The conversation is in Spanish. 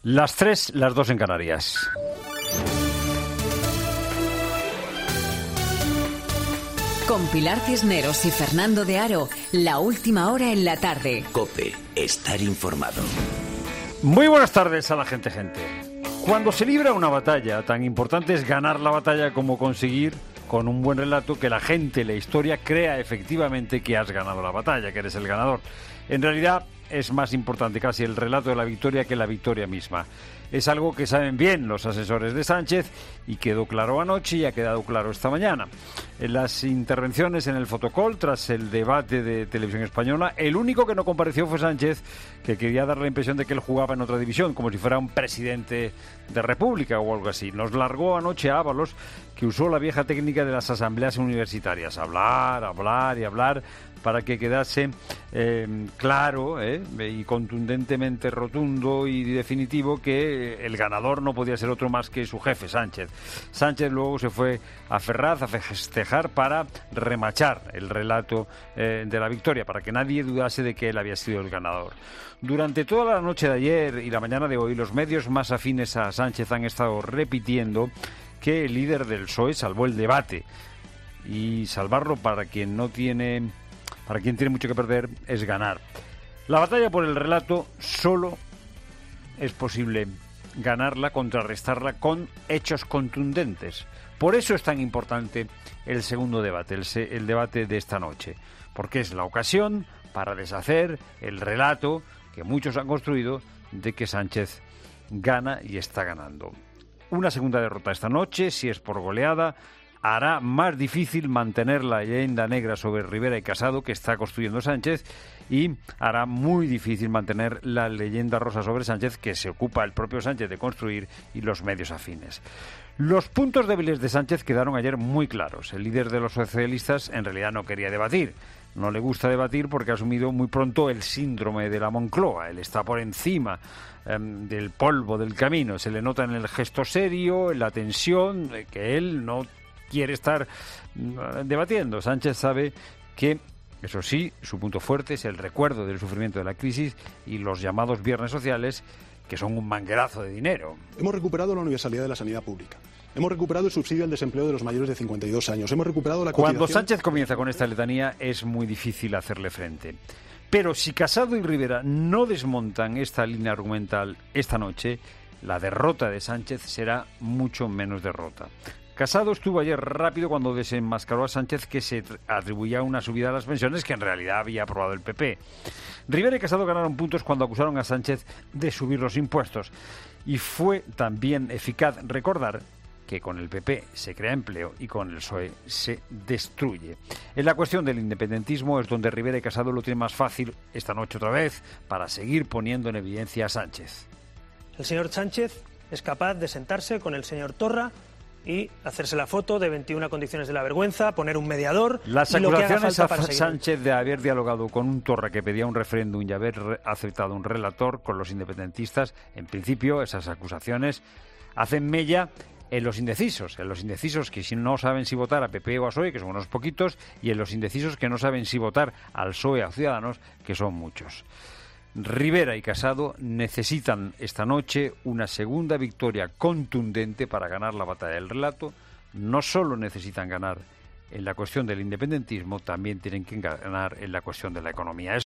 Las 3, las 2 en Canarias. Con Pilar Cisneros y Fernando de Aro, la última hora en la tarde. COPE, estar informado. Muy buenas tardes a la gente. Cuando se libra una batalla, tan importante es ganar la batalla como conseguir, con un buen relato, que la gente, la historia, crea efectivamente que has ganado la batalla, que eres el ganador. En realidad, es más importante casi el relato de la victoria que la victoria misma. Es algo que saben bien los asesores de Sánchez y quedó claro anoche y ha quedado claro esta mañana. En las intervenciones en el fotocall, tras el debate de Televisión Española, el único que no compareció fue Sánchez, que quería dar la impresión de que él jugaba en otra división, como si fuera un presidente de República o algo así. Nos largó anoche a Ábalos, que usó la vieja técnica de las asambleas universitarias, hablar para que quedase claro y contundentemente rotundo y definitivo que el ganador no podía ser otro más que su jefe, Sánchez. Sánchez luego se fue a Ferraz a festejar para remachar el relato de la victoria, para que nadie dudase de que él había sido el ganador. Durante toda la noche de ayer y la mañana de hoy, los medios más afines a Sánchez han estado repitiendo que el líder del PSOE salvó el debate, y salvarlo para quien tiene mucho que perder es ganar. La batalla por el relato solo es posible ganarla, contrarrestarla con hechos contundentes. Por eso es tan importante el segundo debate, el debate de esta noche, porque es la ocasión para deshacer el relato que muchos han construido de que Sánchez gana y está ganando. Una segunda derrota esta noche, si es por goleada, hará más difícil mantener la leyenda negra sobre Rivera y Casado que está construyendo Sánchez, y hará muy difícil mantener la leyenda rosa sobre Sánchez que se ocupa el propio Sánchez de construir y los medios afines. Los puntos débiles de Sánchez quedaron ayer muy claros. El líder de los socialistas en realidad no quería debatir. No le gusta debatir porque ha asumido muy pronto el síndrome de la Moncloa. Él está por encima del polvo del camino. Se le nota en el gesto serio, en la tensión, que él no quiere estar debatiendo. Sánchez sabe que, eso sí, su punto fuerte es el recuerdo del sufrimiento de la crisis y los llamados viernes sociales, que son un manguerazo de dinero. Hemos recuperado la universalidad de la sanidad pública. Hemos recuperado el subsidio al desempleo de los mayores de 52 años. Hemos recuperado la cotización... Cuando Sánchez comienza con esta letanía es muy difícil hacerle frente. Pero si Casado y Rivera no desmontan esta línea argumental esta noche, la derrota de Sánchez será mucho menos derrota. Casado estuvo ayer rápido cuando desenmascaró a Sánchez, que se atribuía una subida a las pensiones que en realidad había aprobado el PP. Rivera y Casado ganaron puntos cuando acusaron a Sánchez de subir los impuestos. Y fue también eficaz recordar que con el PP se crea empleo y con el PSOE se destruye. En la cuestión del independentismo es donde Rivera y Casado lo tienen más fácil esta noche otra vez para seguir poniendo en evidencia a Sánchez. El señor Sánchez es capaz de sentarse con el señor Torra y hacerse la foto de 21 condiciones de la vergüenza, poner un mediador... Las y lo que haga acusaciones falta a para Sánchez de haber dialogado con un Torra que pedía un referéndum y haber aceptado un relator con los independentistas, en principio esas acusaciones hacen mella en los indecisos que si no saben si votar a PP o a PSOE, que son unos poquitos, y en los indecisos que no saben si votar al PSOE o a Ciudadanos, que son muchos. Rivera y Casado necesitan esta noche una segunda victoria contundente para ganar la batalla del relato. No solo necesitan ganar en la cuestión del independentismo, también tienen que ganar en la cuestión de la economía.